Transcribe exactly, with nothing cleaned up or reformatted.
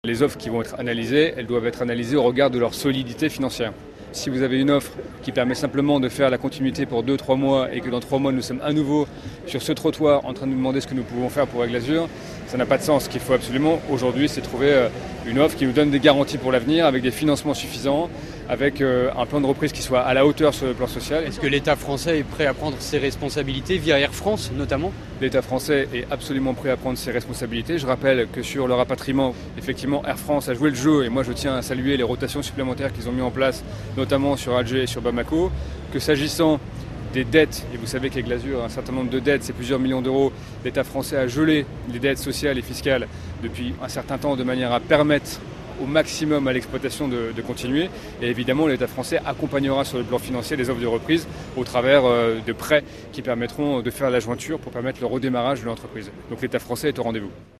Les offres qui vont être analysées, elles doivent être analysées au regard de leur solidité financière. Si vous avez une offre qui permet simplement de faire la continuité pour deux trois mois et que dans trois mois nous sommes à nouveau sur ce trottoir en train de nous demander ce que nous pouvons faire pour Aigle Azur, ça n'a pas de sens. Ce qu'il faut absolument aujourd'hui, c'est trouver une offre qui nous donne des garanties pour l'avenir avec des financements suffisants, avec un plan de reprise qui soit à la hauteur sur le plan social. Est-ce que l'État français est prêt à prendre ses responsabilités via Air France notamment ? L'État français est absolument prêt à prendre ses responsabilités. Je rappelle que sur le rapatriement, effectivement, Air France a joué le jeu et moi je tiens à saluer les rotations supplémentaires qu'ils ont mis en place, notamment sur Alger et sur Bamako, que s'agissant des dettes, et vous savez qu'Aigle Azur a un certain nombre de dettes, c'est plusieurs millions d'euros, l'État français a gelé les dettes sociales et fiscales depuis un certain temps de manière à permettre au maximum à l'exploitation de, de continuer. Et évidemment, l'État français accompagnera sur le plan financier les offres de reprise au travers euh, de prêts qui permettront de faire la jointure pour permettre le redémarrage de l'entreprise. Donc l'État français est au rendez-vous.